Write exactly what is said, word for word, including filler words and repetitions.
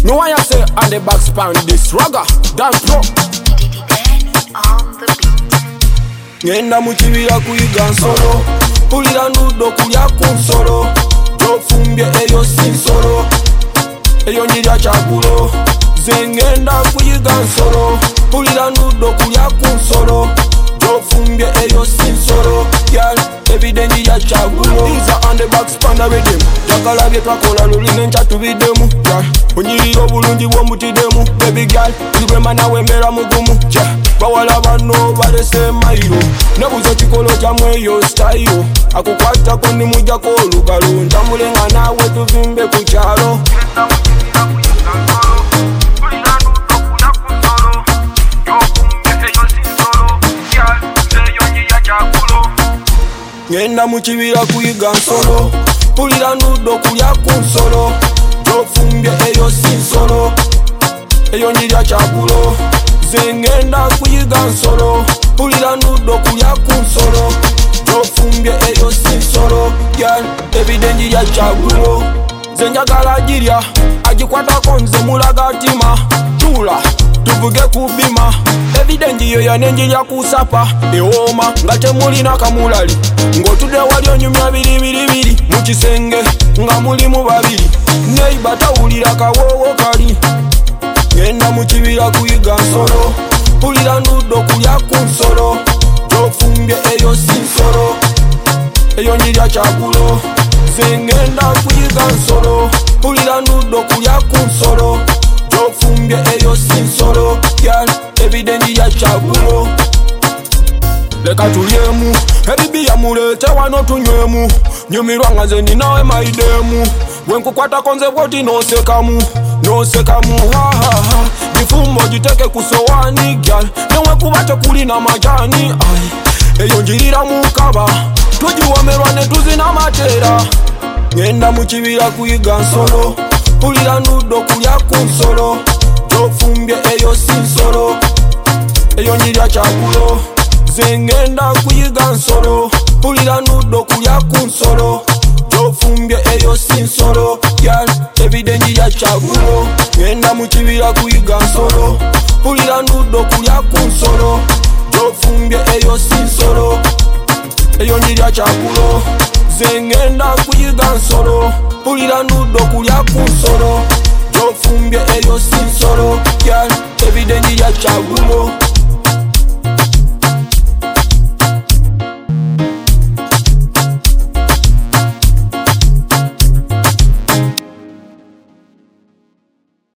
No one say on the back span this ragga, dance pro. Ngenda mu kibira kuyiga nsolo, pulira nudo kulya ku nsolo, tofumbye eyo si nsolo, eyo nyirya kyagulo. Nze ngenda kuyiga nsolo, pulira nudo kulya ku nsolo, tofumbye eyo si nsolo, girl, everyday nyirya kyagulo. Iza on the back span rhythm, jakala bye twakola luli nenkya tubiddemu, girl, onyirira obulungi bw'omutidemu, baby girl, tulwema nawe mbeera mugumu, yeah. Bawala bano balese mairo, nebuzo kikolo kyamwe eyo style, akukwatako nimujjako olugalo, ntamulenga nawe tuvimbe ku kyalo. Ngenda mu kibira kuyiga nsolo, pulira nudo kulya ku nsolo, tofumbye eyo si nsolo, eyo nyirya kyagulo. Nze ngenda kuyiga nsolo, pulira nudo kulya ku nsolo, tofumbye eyo si nsolo, girl, everyday nyirya kyagulo. Nze njagala girya, agikwatako nze mulaga tima, tula tuvuge ku bima, everyday ngiyoya nenjirya ku sapa, ewooma nga temulina kamulali, ng'otudde wali onyumya biribiribiri mu kisenge nga mulimu babiri, neiba tawulira kawoowo kali. Ngenda mu kibira kuyiga nsolo, pulira nudo kulya ku nsolo, tofumbye eyo si nsolo, eyo nyirya kyagulo. Nze ngenda kuyiga nsolo, pulira nudo kulya ku nsolo, tofumbye eyo si nsolo, girl, everyday nyirya kyagulo. Leka tulyemu, ebibiya mulete wano tunywemu, nyumirwa nga nze ninawe maidemu, bwenkukwatako nze bwoti nosekamu, nosekamu hahaha, gifumbo giteke ku sowani gyal, newekuba tekulina majani, ai eyo njirira mukaba, tugiwomerwa ne tuzina mateera. Ngenda mu kibira kuyiga nsolo, pulira nudo kulya ku nsolo, tofumbye eyo si nsolo, eyo nyirya kyagulo. Nze ngenda kuyiga nsolo, pulira nudo kulya ku nsolo, tofumbye eyo si nsolo, girl, everyday nyirya kyagulo. Ngenda mu kibira kuyiga nsolo, pulira nudo kulya ku nsolo, tofumbye eyo si nsolo, eyo nyirya kyagulo. Nze ngenda kuyiga nsolo, pulira nudo kulya ku nsolo, tofumbye eyo si nsolo, girl, everyday nyirya kyagulo.